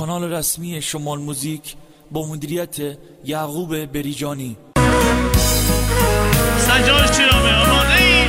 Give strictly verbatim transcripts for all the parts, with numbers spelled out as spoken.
کانال رسمی شمال موزیک با مدیریت یعقوب بریجانی. سجاد چرامه آماده ای؟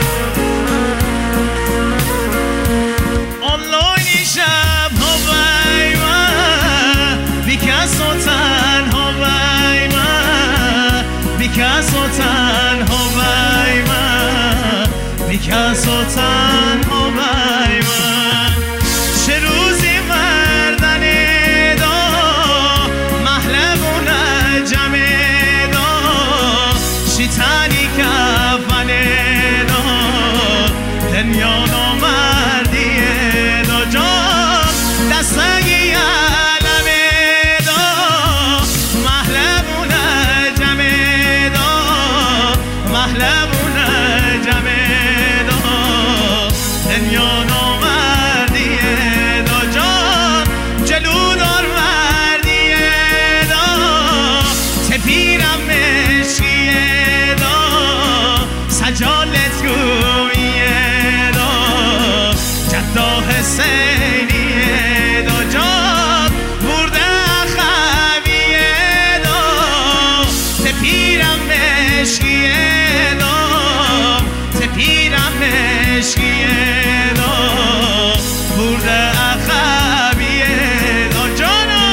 آنلاینی شب ها بای من بی کس و تنها بای من بی کس و تنها بای من بی کس و تنها بای من چه روزی مردن دا محلب و نجم دا شیطانی کفن دا دنیا نامردی دا جان دستگی علم دا محلب و نجم دا محلب و نجم دا دنیا نامردی دا جان جلو دار مردی دا تپیرم مشکی دا سجالت گویه دا جدا حسینی دا جان برده خویه دا تپیرم مشکی دا تپیرم مشکی دا برده خویه دا جانا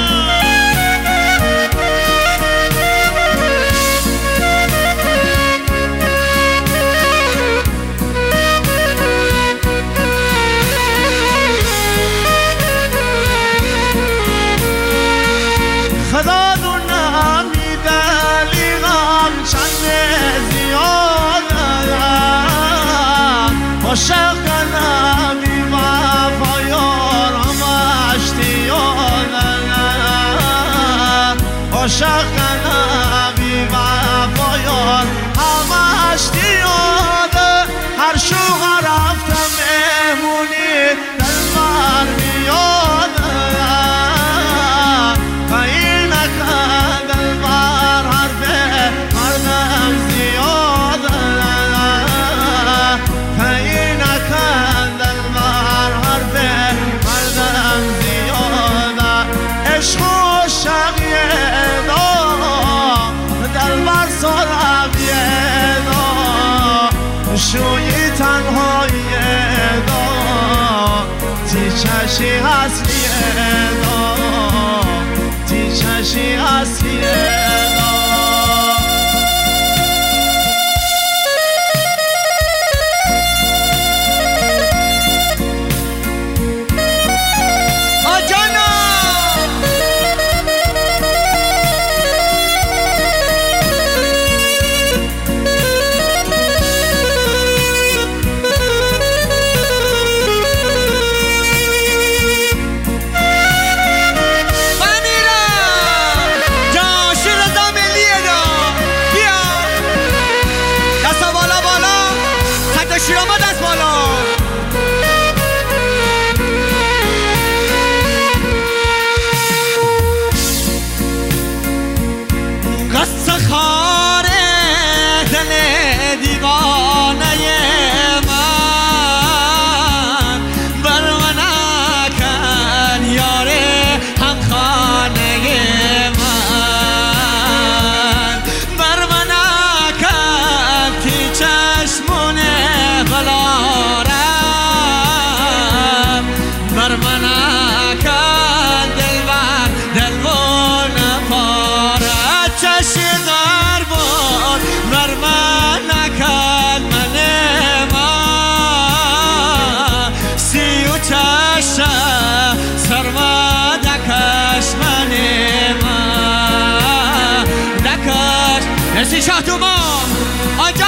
خدا دونه میدلی غم چند زیاده عاشق نمی وفا یارم اشتیاده عاشق نمی وفا یار هم اشتیاده هر شوق رفتم مهمونی دل بر میاده عشق و شقیه دا دل بر سرقیه دا شوی تنهاییه دا تی چشی اصلیه دا تی چشی اصلیه دا شیرامه دست بالا قصه خاره دل دیوانه من بر من کن یاره هم خانه من بر من کن تی چشمونه بلارم بر من کن دل بر دل بون پاره چشی در بود بر من کن من من سی و چشه سرما دکش من من دکش مرسی شاه دوما آنجا